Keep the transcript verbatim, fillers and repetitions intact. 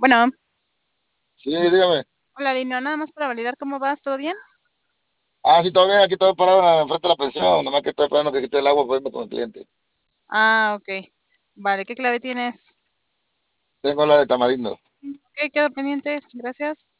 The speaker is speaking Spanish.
Bueno, Sí, dígame. hola Lino, nada más para validar cómo vas, ¿todo bien? Ah, sí, todo bien, aquí estoy parado enfrente de la pensión, nomás que estoy esperando que quite el agua para irme con el cliente. Ah, ok. Vale, ¿qué clave tienes? Tengo la de tamarindo. Ok, queda pendiente, gracias.